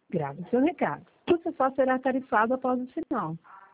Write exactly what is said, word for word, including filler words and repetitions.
Grave seu recado. Você só será tarifado após o sinal.